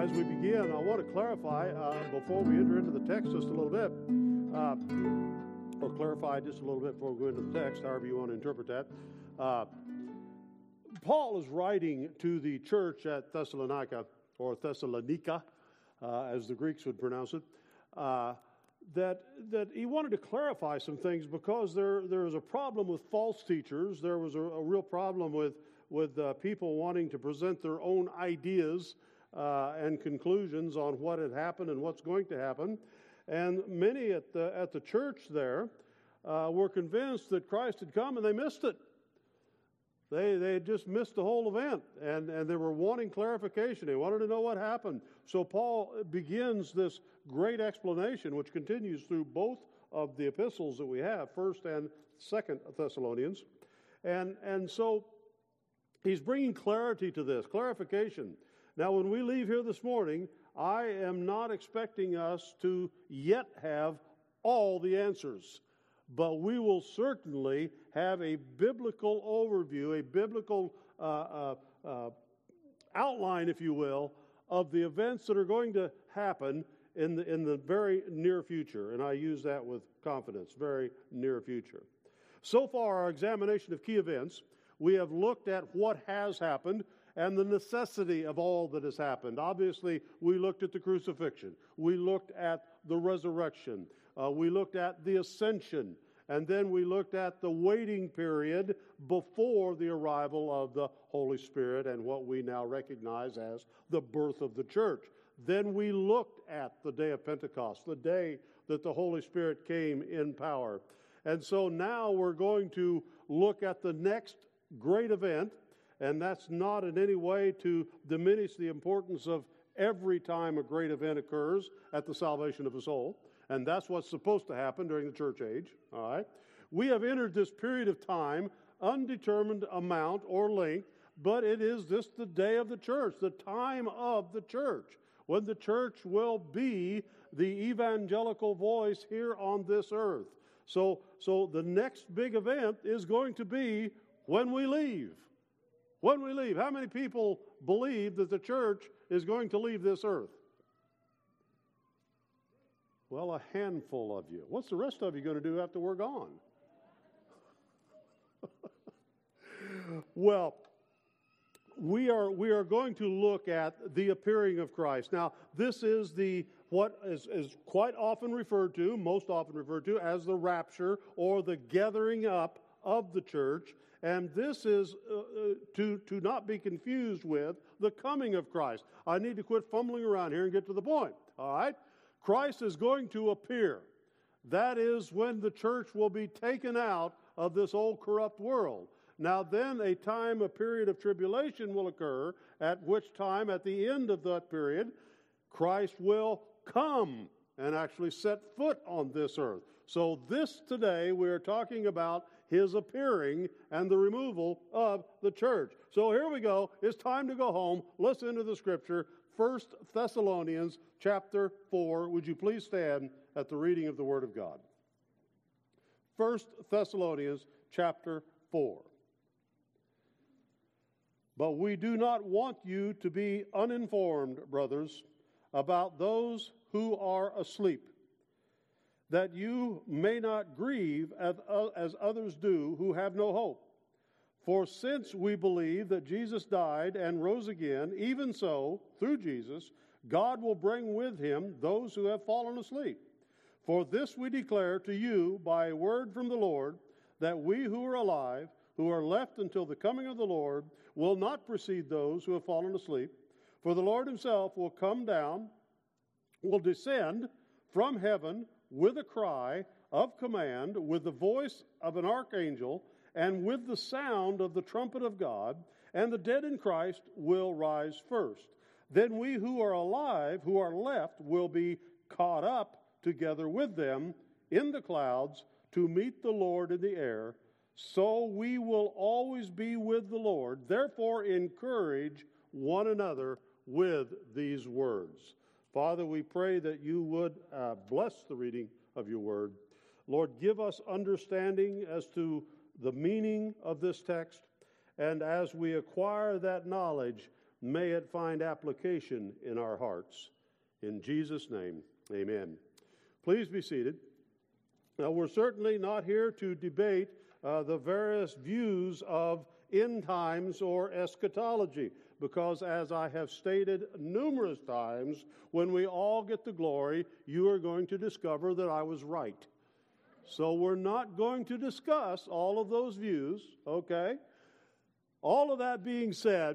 as we begin, I want to clarify before we enter into the text just a little bit, or clarify just a little bit before we go into the text, however you want to interpret that. Paul is writing to the church at Thessalonica, or Thessalonica, as the Greeks would pronounce it, that he wanted to clarify some things because there was a problem with false teachers. There was a real problem with people wanting to present their own ideas and conclusions on what had happened and what's going to happen. And many at the church there were convinced that Christ had come, and they missed it. They had just missed the whole event, and they were wanting clarification. They wanted to know what happened. So Paul begins this great explanation, which continues through both of the epistles that we have, 1st and 2nd Thessalonians. And so he's bringing clarity to this, clarification. Now, when we leave here this morning, I am not expecting us to yet have all the answers, but we will certainly have a biblical overview, a biblical outline, if you will, of the events that are going to happen in the very near future. And I use that with confidence, very near future. So far, our examination of key events, we have looked at what has happened and the necessity of all that has happened. Obviously, we looked at the crucifixion. We looked at the resurrection. We looked at the ascension. And then we looked at the waiting period before the arrival of the Holy Spirit and what we now recognize as the birth of the church. Then we looked at the day of Pentecost, the day that the Holy Spirit came in power. And so now we're going to look at the next great event, and that's not in any way to diminish the importance of every time a great event occurs at the salvation of a soul. And that's what's supposed to happen during the church age. All right. We have entered this period of time, undetermined amount or length, but it is this the day of the church, the time of the church, when the church will be the evangelical voice here on this earth. So the next big event is going to be when we leave. When we leave. How many people believe that the church is going to leave this earth? Well, a handful of you. What's the rest of you going to do after we're gone? Well, we are going to look at the appearing of Christ. Now, this is what is quite often referred to, most often referred to, as the rapture or the gathering up of the church. And this is to not be confused with the coming of Christ. I need to quit fumbling around here and get to the point. All right? Christ is going to appear. That is when the church will be taken out of this old corrupt world. Now then a period of tribulation will occur, at which time, at the end of that period, Christ will come and actually set foot on this earth. So this today, we are talking about His appearing and the removal of the church. So here we go. It's time to go home. Listen to the scripture. 1 Thessalonians chapter 4. Would you please stand at the reading of the Word of God? 1 Thessalonians chapter 4. But we do not want you to be uninformed, brothers, about those who are asleep, that you may not grieve as others do who have no hope. For since we believe that Jesus died and rose again, even so, through Jesus, God will bring with Him those who have fallen asleep. For this we declare to you by a word from the Lord, that we who are alive, who are left until the coming of the Lord, will not precede those who have fallen asleep. For the Lord Himself will will descend from heaven with a cry of command, with the voice of an archangel, and with the sound of the trumpet of God, and the dead in Christ will rise first. Then we who are alive, who are left, will be caught up together with them in the clouds to meet the Lord in the air. So we will always be with the Lord. Therefore, encourage one another with these words. Father, we pray that you would bless the reading of your word. Lord, give us understanding as to the meaning of this text, and as we acquire that knowledge, May it find application in our hearts. In Jesus' name, amen. Please be seated. Now, we're certainly not here to debate the various views of end times or eschatology, because as I have stated numerous times, when we all get to glory, you are going to discover that I was right. So we're not going to discuss all of those views, okay? All of that being said,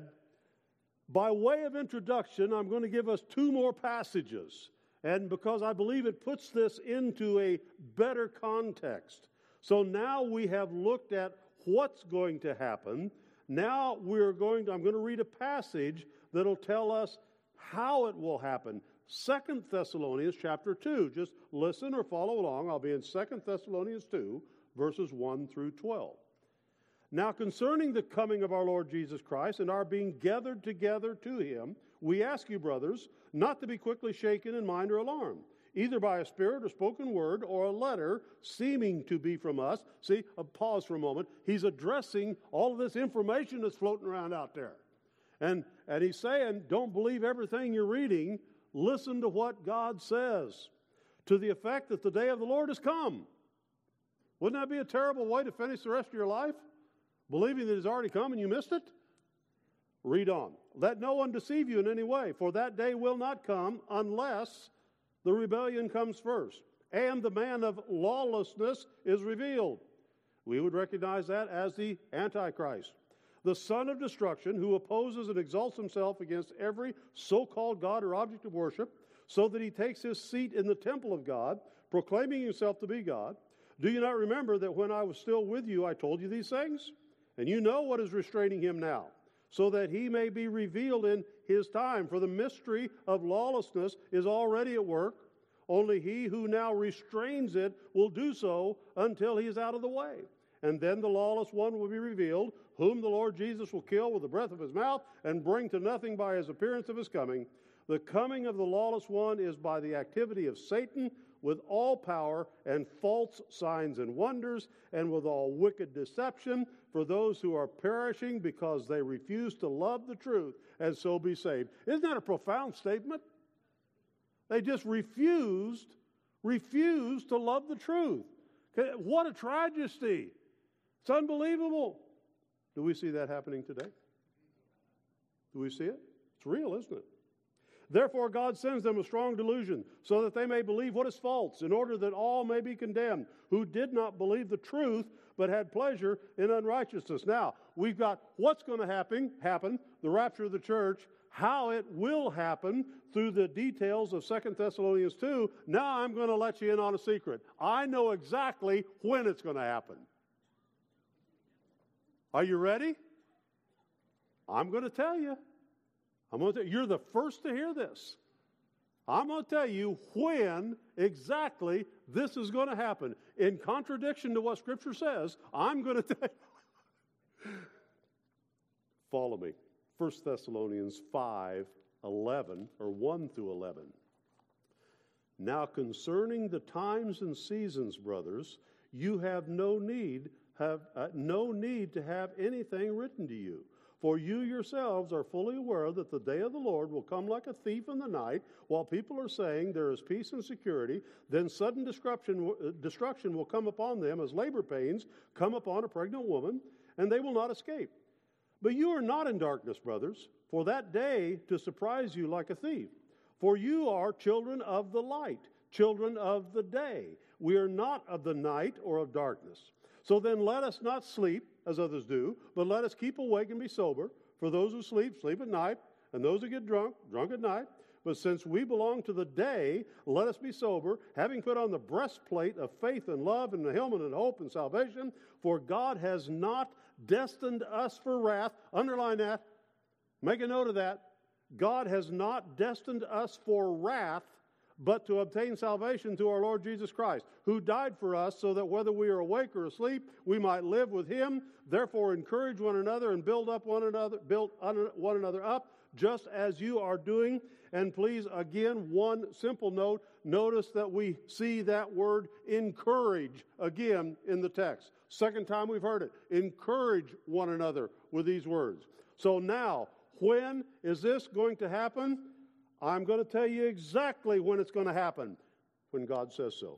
by way of introduction, I'm going to give us two more passages, and because I believe it puts this into a better context. So now we have looked at what's going to happen. Now I'm going to read a passage that'll tell us how it will happen. 2 Thessalonians chapter 2. Just listen or follow along. I'll be in 2 Thessalonians 2, verses 1 through 12. Now concerning the coming of our Lord Jesus Christ and our being gathered together to him, we ask you, brothers, not to be quickly shaken in mind or alarmed, either by a spirit or spoken word or a letter seeming to be from us. See, pause for a moment. He's addressing all of this information that's floating around out there. And he's saying, don't believe everything you're reading. Listen to what God says, to the effect that the day of the Lord has come. Wouldn't that be a terrible way to finish the rest of your life? Believing that it's already come and you missed it? Read on. Let no one deceive you in any way, for that day will not come unless the rebellion comes first, and the man of lawlessness is revealed. We would recognize that as the Antichrist, the son of destruction, who opposes and exalts himself against every so-called God or object of worship, so that he takes his seat in the temple of God, proclaiming himself to be God. Do you not remember that when I was still with you, I told you these things? And you know what is restraining him now, so that he may be revealed in his time. For the mystery of lawlessness is already at work. Only he who now restrains it will do so until he is out of the way. And then the lawless one will be revealed, whom the Lord Jesus will kill with the breath of his mouth and bring to nothing by his appearance of his coming. The coming of the lawless one is by the activity of Satan, with all power and false signs and wonders, and with all wicked deception for those who are perishing because they refuse to love the truth and so be saved. Isn't that a profound statement? They just refused to love the truth. What a tragedy. It's unbelievable. Do we see that happening today? Do we see it? It's real, isn't it? Therefore, God sends them a strong delusion, so that they may believe what is false, in order that all may be condemned, who did not believe the truth, but had pleasure in unrighteousness. Now, we've got what's going to happen, the rapture of the church, how it will happen through the details of 2 Thessalonians 2. Now I'm going to let you in on a secret. I know exactly when it's going to happen. Are you ready? I'm going to tell you. You're the first to hear this. I'm going to tell you when exactly this is going to happen. In contradiction to what Scripture says, I'm going to tell you. Follow me. 1 Thessalonians 5:11, or 1 through 11. Now concerning the times and seasons, brothers, you have no need to have anything written to you. For you yourselves are fully aware that the day of the Lord will come like a thief in the night, while people are saying there is peace and security. Then sudden destruction will come upon them as labor pains come upon a pregnant woman, and they will not escape. But you are not in darkness, brothers, for that day to surprise you like a thief. For you are children of the light, children of the day. We are not of the night or of darkness. So then let us not sleep, as others do, but let us keep awake and be sober. For those who sleep, sleep at night, and those who get drunk, drunk at night. But since we belong to the day, let us be sober, having put on the breastplate of faith and love, and the helmet of hope and salvation. For God has not destined us for wrath. Underline that. Make a note of that. God has not destined us for wrath, but to obtain salvation through our Lord Jesus Christ, who died for us, so that whether we are awake or asleep, we might live with him. Therefore encourage one another and build one another up, just as you are doing. And please, again, one simple note. Notice that we see that word encourage again in the text. Second time we've heard it. Encourage one another with these words. So now, When is this going to happen? I'm going to tell you exactly when it's going to happen. When God says so.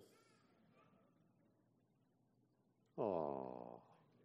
Oh.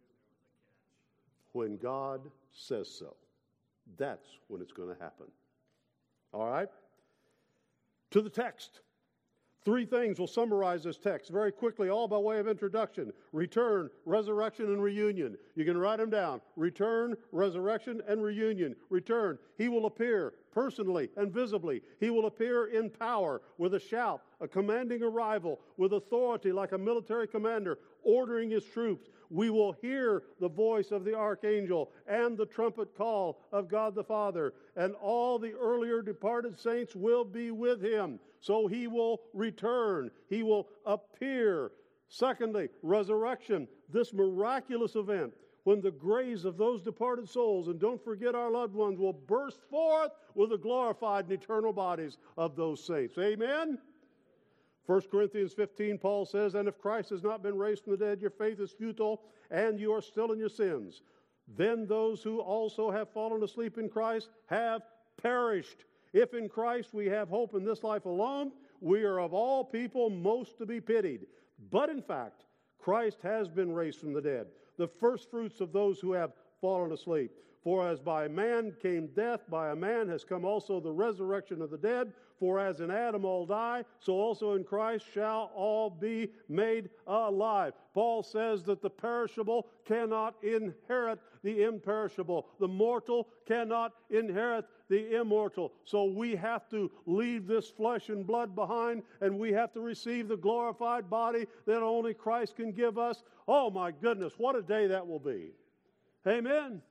When God says so. That's when it's going to happen. All right? To the text. 3 things will summarize this text very quickly, all by way of introduction. Return, resurrection, and reunion. You can write them down. Return, resurrection, and reunion. Return. He will appear personally and visibly. He will appear in power with a shout, a commanding arrival, with authority like a military commander, ordering his troops. We will hear the voice of the archangel and the trumpet call of God the Father, and all the earlier departed saints will be with him. So he will return. He will appear. Secondly, resurrection, this miraculous event when the graves of those departed souls, and don't forget our loved ones, will burst forth with the glorified and eternal bodies of those saints. Amen? 1 Corinthians 15, Paul says, and if Christ has not been raised from the dead, your faith is futile, and you are still in your sins. Then those who also have fallen asleep in Christ have perished. If in Christ we have hope in this life alone, we are of all people most to be pitied. But in fact, Christ has been raised from the dead, the first fruits of those who have fallen asleep. For as by a man came death, by a man has come also the resurrection of the dead. For as in Adam all die, so also in Christ shall all be made alive. Paul says that the perishable cannot inherit the imperishable. The mortal cannot inherit the immortal. So we have to leave this flesh and blood behind, and we have to receive the glorified body that only Christ can give us. Oh my goodness, what a day that will be. Amen.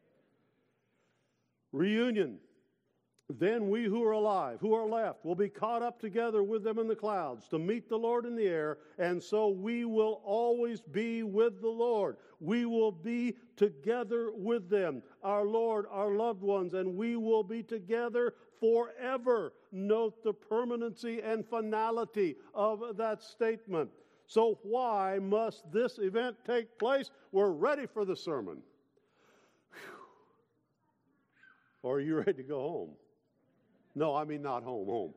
Reunion. Then we who are alive, who are left, will be caught up together with them in the clouds to meet the Lord in the air, and so we will always be with the Lord. We will be together with them, our Lord, our loved ones, and we will be together forever. Note the permanency and finality of that statement. So why must this event take place? We're ready for the sermon. Whew. Or are you ready to go home? No, I mean not home.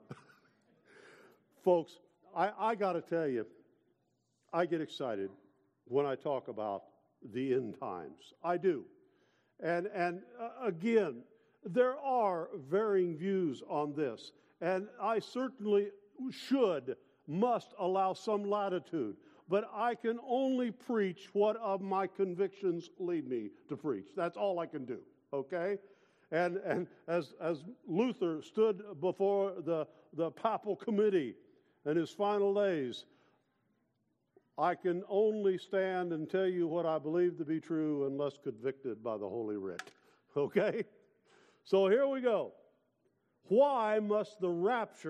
Folks, I got to tell you, I get excited when I talk about the end times. I do. And again, there are varying views on this. And I certainly must allow some latitude. But I can only preach what of my convictions lead me to preach. That's all I can do, okay? And as Luther stood before the papal committee in his final days, I can only stand and tell you what I believe to be true unless convicted by the Holy Writ. Okay? So here we go. Why must the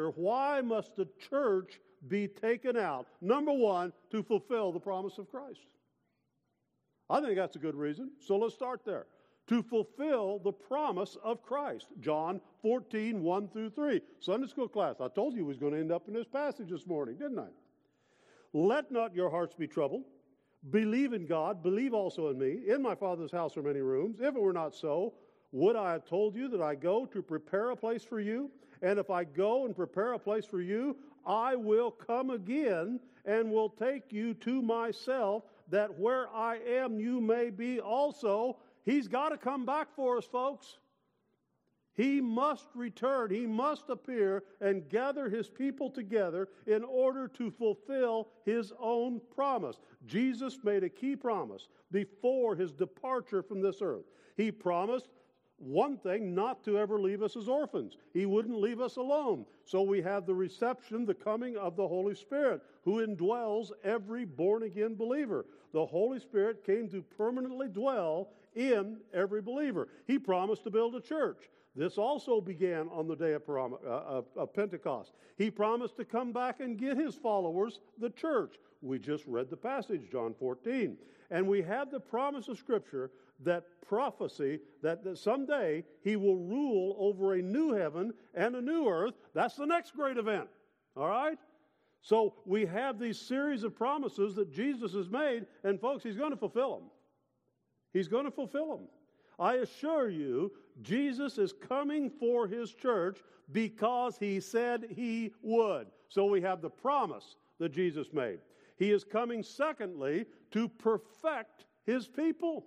church be taken out? Number one, to fulfill the promise of Christ. I think that's a good reason. So let's start there. To fulfill the promise of Christ. John 14, 1 through 3. Sunday school class. I told you we was going to end up in this passage this morning, didn't I? Let not your hearts be troubled. Believe in God. Believe also in me. In my Father's house are many rooms. If it were not so, would I have told you that I go to prepare a place for you? And if I go and prepare a place for you, I will come again and will take you to myself, that where I am you may be also. He's got to come back for us, folks. He must return. He must appear and gather his people together in order to fulfill his own promise. Jesus made a key promise before his departure from this earth. He promised one thing, not to ever leave us as orphans. He wouldn't leave us alone. So we have the reception, the coming of the Holy Spirit, who indwells every born-again believer. The Holy Spirit came to permanently dwell in every believer. He promised to build a church. This also began on the day of Pentecost. He promised to come back and get his followers, the church. We just read the passage, John 14. And we have the promise of Scripture, that prophecy, that someday he will rule over a new heaven and a new earth. That's the next great event. All right? So we have these series of promises that Jesus has made, and folks, he's going to fulfill them. He's going to fulfill them. I assure you, Jesus is coming for his church because he said he would. So we have the promise that Jesus made. He is coming, secondly, to perfect his people.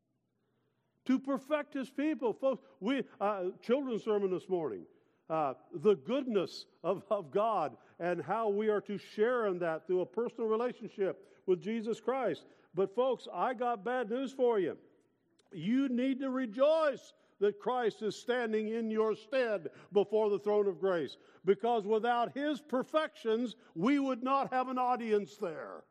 To perfect his people. Folks, children's sermon this morning, the goodness of God and how we are to share in that through a personal relationship with Jesus Christ. But folks, I got bad news for you. You need to rejoice that Christ is standing in your stead before the throne of grace. Because without his perfections, we would not have an audience there.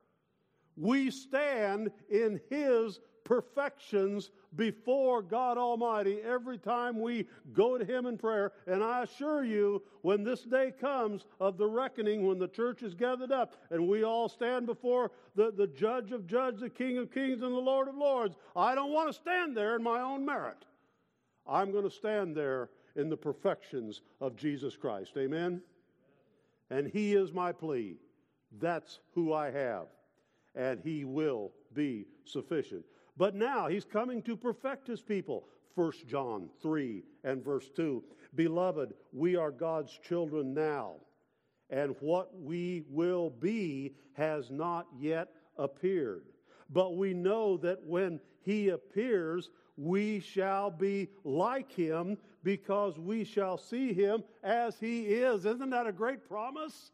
We stand in his perfections before God Almighty every time we go to him in prayer. And I assure you, when this day comes of the reckoning, when the church is gathered up and we all stand before the judge of judges, the King of kings, and the Lord of lords, I don't want to stand there in my own merit. I'm going to stand there in the perfections of Jesus Christ. Amen? And he is my plea. That's who I have. And he will be sufficient. But now he's coming to perfect his people. 1 John 3 and verse 2. Beloved, we are God's children now, and what we will be has not yet appeared. But we know that when he appears, we shall be like him, because we shall see him as he is. Isn't that a great promise?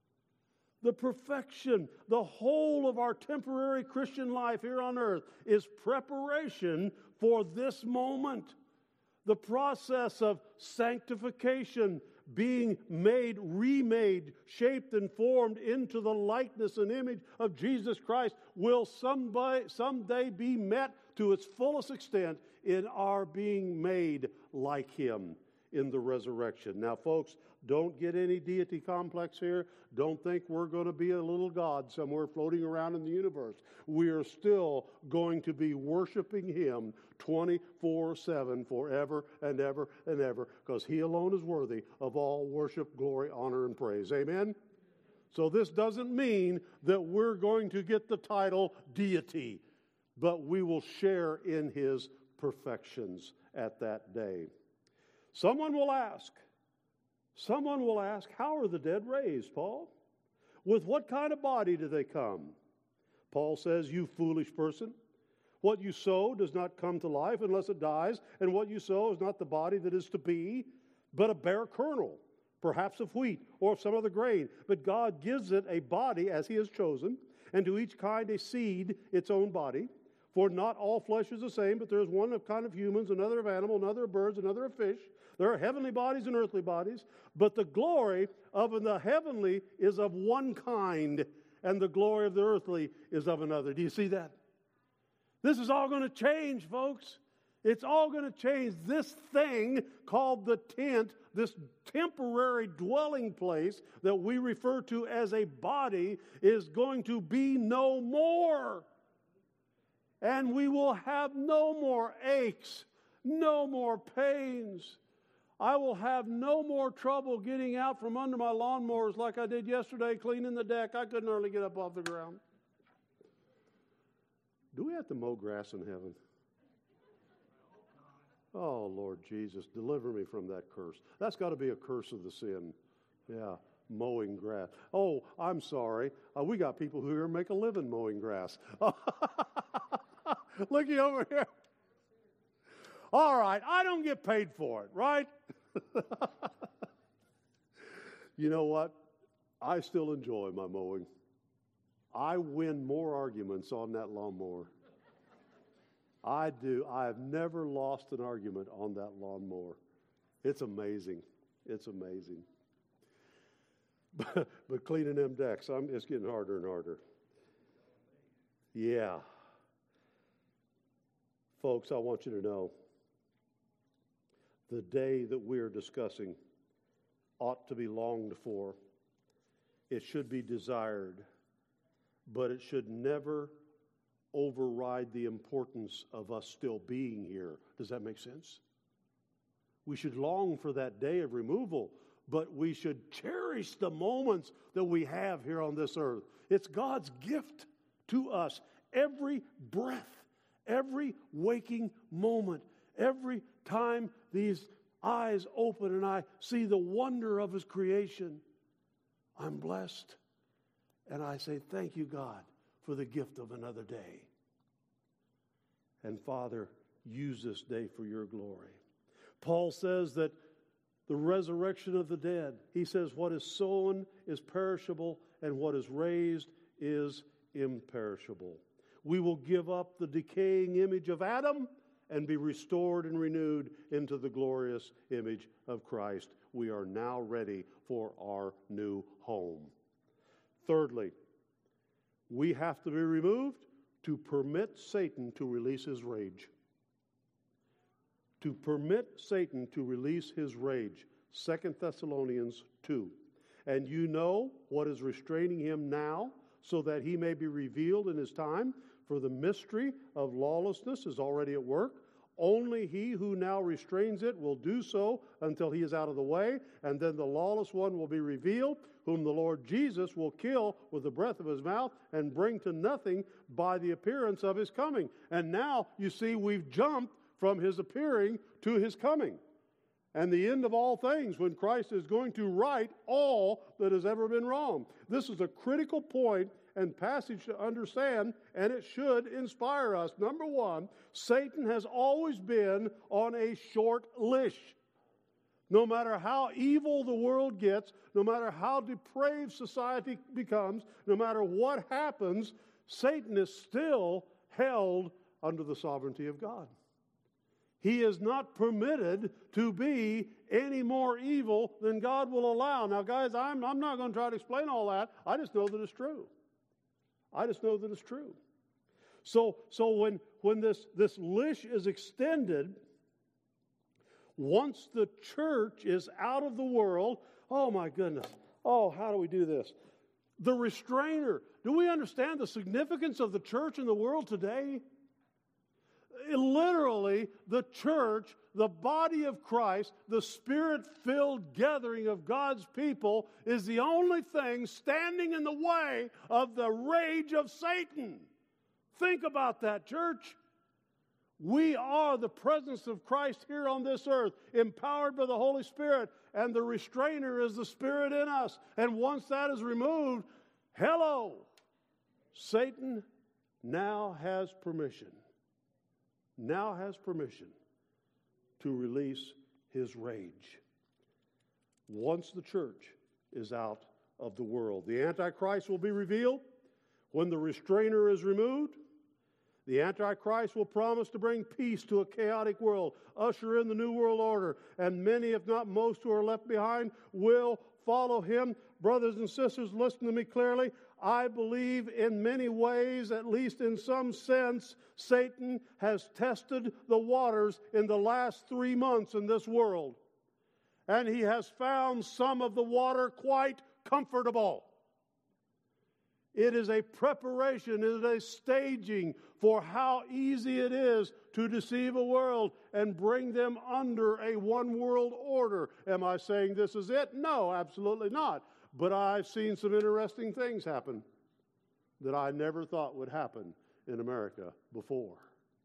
The perfection, the whole of our temporary Christian life here on earth is preparation for this moment. The process of sanctification, being made, remade, shaped and formed into the likeness and image of Jesus Christ will someday be met to its fullest extent in our being made like him in the resurrection. Now, folks, don't get any deity complex here. Don't think we're going to be a little God somewhere floating around in the universe. We are still going to be worshiping him 24/7 forever and ever and ever, because he alone is worthy of all worship, glory, honor, and praise. Amen? So this doesn't mean that we're going to get the title deity, but we will share in his perfections at that day. Someone will ask, how are the dead raised, Paul? With what kind of body do they come? Paul says, you foolish person, what you sow does not come to life unless it dies, and what you sow is not the body that is to be, but a bare kernel, perhaps of wheat or of some other grain. But God gives it a body as he has chosen, and to each kind a seed its own body. For not all flesh is the same, but there is one kind of humans, another of animal, another of birds, another of fish. There are heavenly bodies and earthly bodies, but the glory of the heavenly is of one kind, and the glory of the earthly is of another. Do you see that? This is all going to change, folks. It's all going to change. This thing called the tent, this temporary dwelling place that we refer to as a body, is going to be no more. And we will have no more aches, no more pains. I will have no more trouble getting out from under my lawnmowers like I did yesterday cleaning the deck. I couldn't hardly get up off the ground. Do we have to mow grass in heaven? Oh, Lord Jesus, deliver me from that curse. That's got to be a curse of the sin. Yeah, mowing grass. Oh, I'm sorry. We got people who here make a living mowing grass. Looky over here. All right, I don't get paid for it, right? You know what? I still enjoy my mowing. I win more arguments on that lawnmower. I do. I have never lost an argument on that lawnmower. It's amazing. It's amazing. But cleaning them decks, it's getting harder and harder. Yeah. Folks, I want you to know, the day that we are discussing ought to be longed for. It should be desired, but it should never override the importance of us still being here. Does that make sense? We should long for that day of removal, but we should cherish the moments that we have here on this earth. It's God's gift to us. Every breath, every waking moment Every time these eyes open and I see the wonder of His creation, I'm blessed. And I say, thank you, God, for the gift of another day. And Father, use this day for your glory. Paul says that the resurrection of the dead, he says, what is sown is perishable, and what is raised is imperishable. We will give up the decaying image of Adam and be restored and renewed into the glorious image of Christ. We are now ready for our new home. Thirdly, we have to be removed to permit Satan to release his rage. To permit Satan to release his rage. 2 Thessalonians 2. And you know what is restraining him now, so that he may be revealed in his time. For the mystery of lawlessness is already at work. Only he who now restrains it will do so until he is out of the way, and then the lawless one will be revealed, whom the Lord Jesus will kill with the breath of his mouth and bring to nothing by the appearance of his coming. And now, you see, we've jumped from his appearing to his coming. And the end of all things, when Christ is going to right all that has ever been wrong. This is a critical point and passage to understand, and it should inspire us. Number one, Satan has always been on a short leash. No matter how evil the world gets, no matter how depraved society becomes, no matter what happens, Satan is still held under the sovereignty of God. He is not permitted to be any more evil than God will allow. Now, guys, I'm not going to try to explain all that. I just know that it's true. I just know that it's true. So when this leash is extended, once the church is out of the world, oh my goodness, oh, how do we do this? The restrainer. Do we understand the significance of the church in the world today? Literally, the church, the body of Christ, the Spirit-filled gathering of God's people is the only thing standing in the way of the rage of Satan. Think about that, church. We are the presence of Christ here on this earth, empowered by the Holy Spirit, and the restrainer is the Spirit in us. And once that is removed, hello, Satan now has permission. Now has permission to release his rage. Once the church is out of the world, the Antichrist will be revealed. When the restrainer is removed, the Antichrist will promise to bring peace to a chaotic world, usher in the New World Order, and many, if not most, who are left behind will follow him. Brothers and sisters, listen to me clearly. I believe in many ways, at least in some sense, Satan has tested the waters in the last 3 months in this world. And he has found some of the water quite comfortable. It is a preparation, it is a staging for how easy it is to deceive a world and bring them under a one world order. Am I saying this is it? No, absolutely not. But I've seen some interesting things happen that I never thought would happen in America before.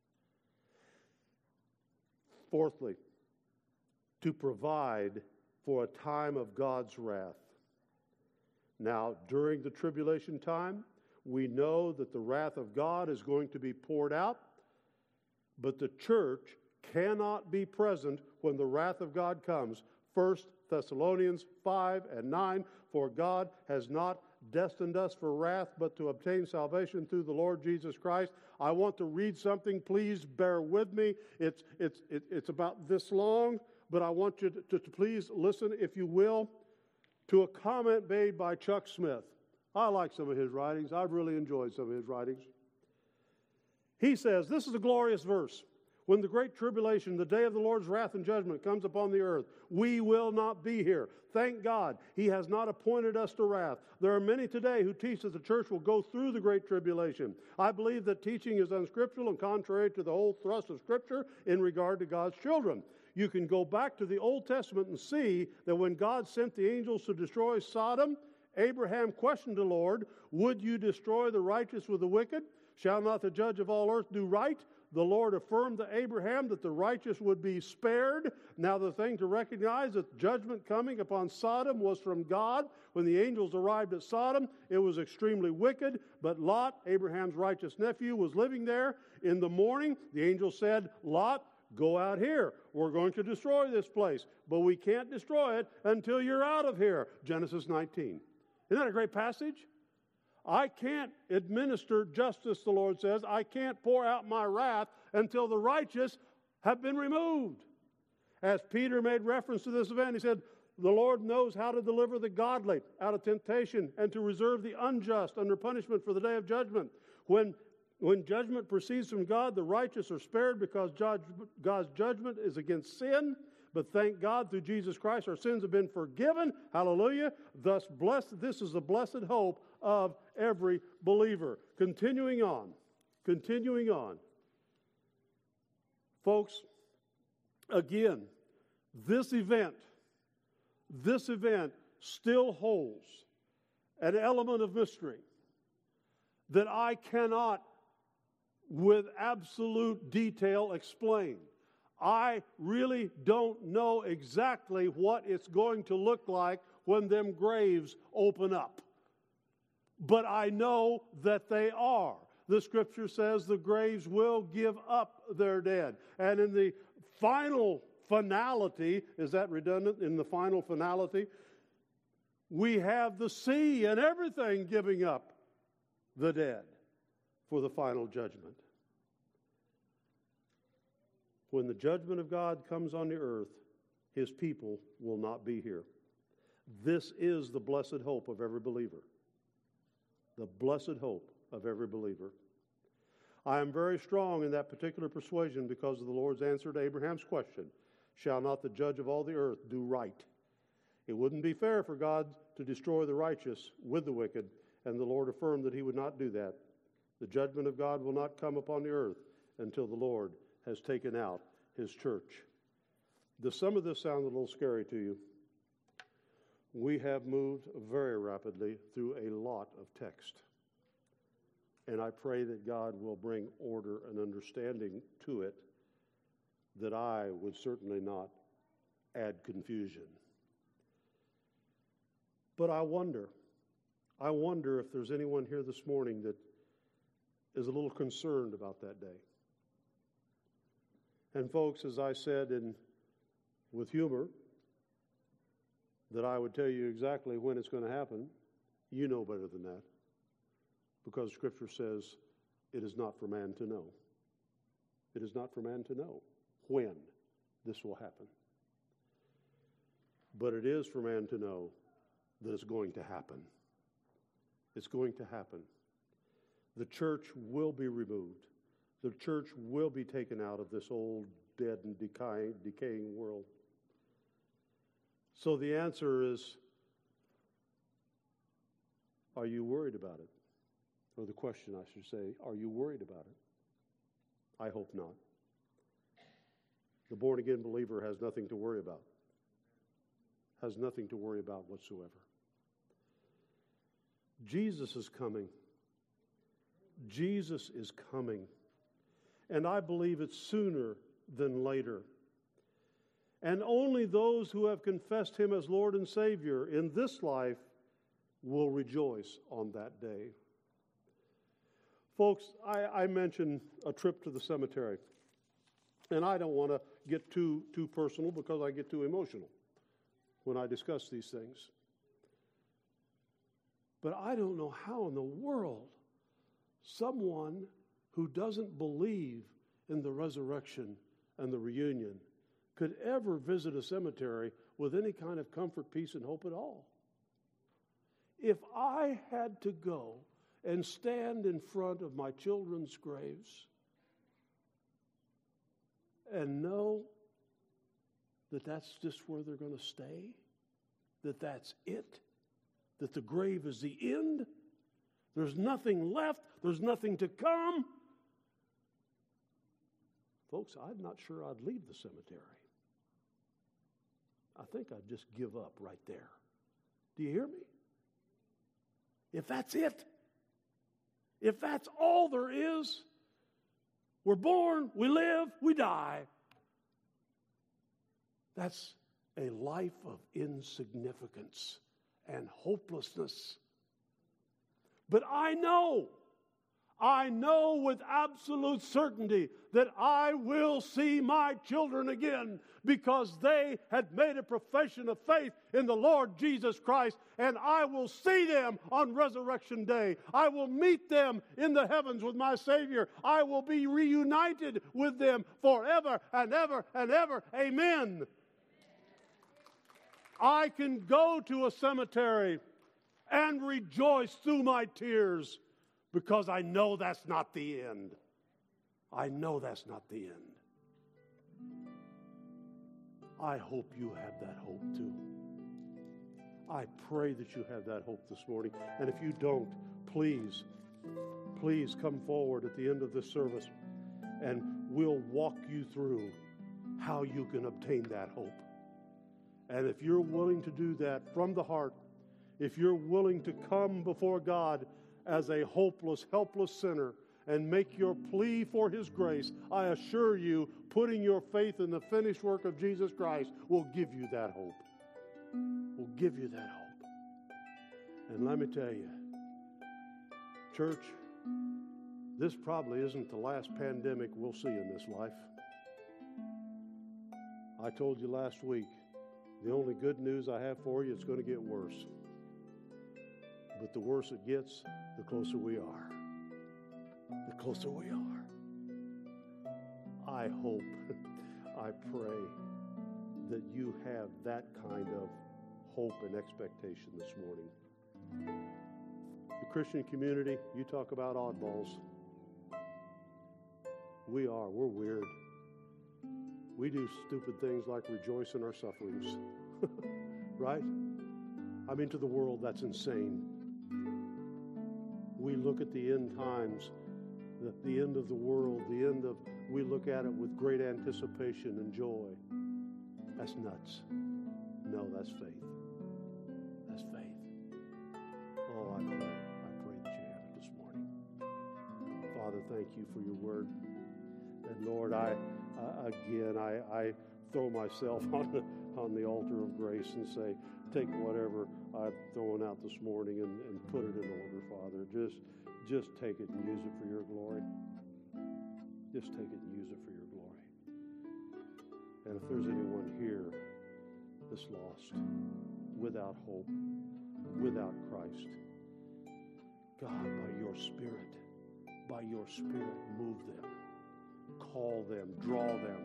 Fourthly, to provide for a time of God's wrath. Now, during the tribulation time, we know that the wrath of God is going to be poured out, but the church cannot be present when the wrath of God comes. 1 Thessalonians 5 and 9, for God has not destined us for wrath, but to obtain salvation through the Lord Jesus Christ. I want to read something. Please bear with me. It's about this long, but I want you to please listen, if you will, to a comment made by Chuck Smith. I like some of his writings. I've really enjoyed some of his writings. He says, this is a glorious verse. When the great tribulation, the day of the Lord's wrath and judgment, comes upon the earth, we will not be here. Thank God, He has not appointed us to wrath. There are many today who teach that the church will go through the great tribulation. I believe that teaching is unscriptural and contrary to the whole thrust of Scripture in regard to God's children. You can go back to the Old Testament and see that when God sent the angels to destroy Sodom Abraham questioned the Lord, would you destroy the righteous with the wicked? Shall not the judge of all earth do right? The Lord affirmed to Abraham that the righteous would be spared. Now the thing to recognize that judgment coming upon Sodom was from God. When the angels arrived at Sodom, it was extremely wicked. But Lot, Abraham's righteous nephew, was living there. In the morning, the angel said, Lot, go out here. We're going to destroy this place. But we can't destroy it until you're out of here. Genesis 19. Isn't that a great passage? I can't administer justice, the Lord says. I can't pour out my wrath until the righteous have been removed. As Peter made reference to this event, he said, the Lord knows how to deliver the godly out of temptation and to reserve the unjust under punishment for the day of judgment. When judgment proceeds from God, the righteous are spared because God's judgment is against sin. But thank God, through Jesus Christ, our sins have been forgiven. Hallelujah. Thus, this is the blessed hope of every believer. Continuing on. Folks, again, this event still holds an element of mystery that I cannot, with absolute detail, explain. I really don't know exactly what it's going to look like when them graves open up. But I know that they are. The Scripture says the graves will give up their dead. And in the final finality, is that redundant? In the final finality, we have the sea and everything giving up the dead for the final judgment. When the judgment of God comes on the earth, His people will not be here. This is the blessed hope of every believer. The blessed hope of every believer. I am very strong in that particular persuasion because of the Lord's answer to Abraham's question, shall not the judge of all the earth do right? It wouldn't be fair for God to destroy the righteous with the wicked, and the Lord affirmed that He would not do that. The judgment of God will not come upon the earth until the Lord has taken out His church. Does some of this sound a little scary to you? We have moved very rapidly through a lot of text. And I pray that God will bring order and understanding to it, that I would certainly not add confusion. But I wonder if there's anyone here this morning that is a little concerned about that day. And folks, as I said with humor, that I would tell you exactly when it's going to happen, you know better than that. Because Scripture says it is not for man to know. It is not for man to know when this will happen. But it is for man to know that it's going to happen. It's going to happen. The church will be removed. The church will be taken out of this old, dead, and decaying world. So the answer is, are you worried about it? Or the question, I should say, are you worried about it? I hope not. The born-again believer has nothing to worry about. Has nothing to worry about whatsoever. Jesus is coming. Jesus is coming. And I believe it's sooner than later. And only those who have confessed Him as Lord and Savior in this life will rejoice on that day. Folks, I mentioned a trip to the cemetery. And I don't want to get too personal because I get too emotional when I discuss these things. But I don't know how in the world someone who doesn't believe in the resurrection and the reunion could ever visit a cemetery with any kind of comfort, peace, and hope at all. If I had to go and stand in front of my children's graves and know that that's just where they're going to stay, that that's it, that the grave is the end, there's nothing left, there's nothing to come, folks, I'm not sure I'd leave the cemetery. I think I'd just give up right there. Do you hear me? If that's it, if that's all there is, we're born, we live, we die. That's a life of insignificance and hopelessness. But I know with absolute certainty that I will see my children again because they had made a profession of faith in the Lord Jesus Christ, and I will see them on Resurrection Day. I will meet them in the heavens with my Savior. I will be reunited with them forever and ever and ever. Amen. I can go to a cemetery and rejoice through my tears because I know that's not the end. I know that's not the end. I hope you have that hope too. I pray that you have that hope this morning. And if you don't, please come forward at the end of this service and we'll walk you through how you can obtain that hope. And if you're willing to do that from the heart, if you're willing to come before God as a hopeless, helpless sinner and make your plea for His grace, I assure you, putting your faith in the finished work of Jesus Christ will give you that hope. Will give you that hope. And let me tell you, church, this probably isn't the last pandemic we'll see in this life. I told you last week, the only good news I have for you, it's going to get worse. But the worse it gets, the closer we are. The closer we are. I hope, I pray that you have that kind of hope and expectation this morning. The Christian community, you talk about oddballs. We're weird. We do stupid things like rejoice in our sufferings. Right? I mean, to the world, that's insane. We look at the end times, the end of the world, we look at it with great anticipation and joy. That's nuts. No, that's faith. That's faith. Oh, I pray that you have it this morning. Father, thank you for your word. And Lord, I throw myself on the altar of grace and say, take whatever I've thrown out this morning and put it in order, Father. Just take it and use it for your glory. Just take it and use it for your glory. And if there's anyone here that's lost, without hope, without Christ, God, by your Spirit, move them. Call them, draw them,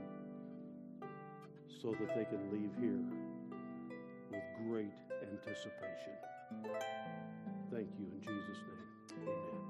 so that they can leave here with great anticipation. Thank you in Jesus' name. Amen.